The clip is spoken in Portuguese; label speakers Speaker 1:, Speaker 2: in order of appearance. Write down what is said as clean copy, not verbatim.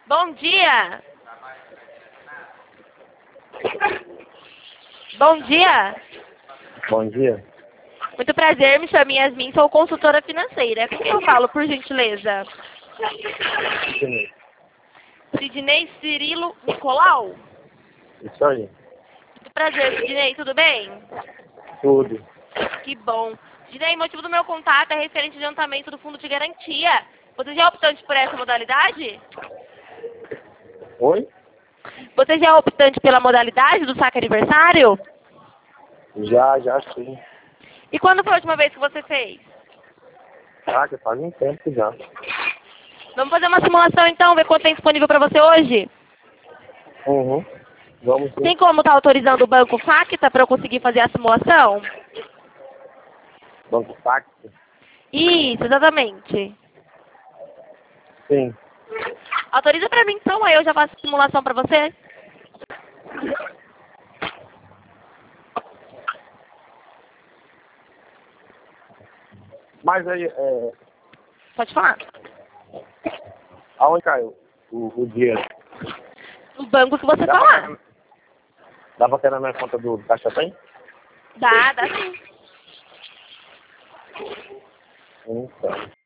Speaker 1: Bom dia. Bom dia.
Speaker 2: Bom dia.
Speaker 1: Muito prazer, me chamo Yasmin, sou consultora financeira. Com quem eu falo, por gentileza? Sidney Cirilo Nicolau?
Speaker 2: Isso aí.
Speaker 1: Muito prazer, Sidney, tudo bem?
Speaker 2: Tudo.
Speaker 1: Que bom. Sidney, o motivo do meu contato é referente ao adiantamento do fundo de garantia. Você já é optante por essa modalidade?
Speaker 2: Oi?
Speaker 1: Você já é optante pela modalidade do saque aniversário?
Speaker 2: Já sim.
Speaker 1: E quando foi a última vez que você fez?
Speaker 2: Ah, já faz um tempo já.
Speaker 1: Vamos fazer uma simulação então, ver quanto tem disponível para você hoje?
Speaker 2: Uhum. Vamos sim.
Speaker 1: Tem como estar autorizando o Banco Facta para eu conseguir fazer a simulação?
Speaker 2: Banco táxi?
Speaker 1: Isso, exatamente.
Speaker 2: Sim.
Speaker 1: Autoriza para mim então, aí eu já faço a simulação para você.
Speaker 2: Mas aí,
Speaker 1: Pode falar.
Speaker 2: aonde caiu o dinheiro?
Speaker 1: O banco que você
Speaker 2: Dá
Speaker 1: falar.
Speaker 2: Dá pra ter na minha conta do Caixa Tem?
Speaker 1: Dá sim.
Speaker 2: Então.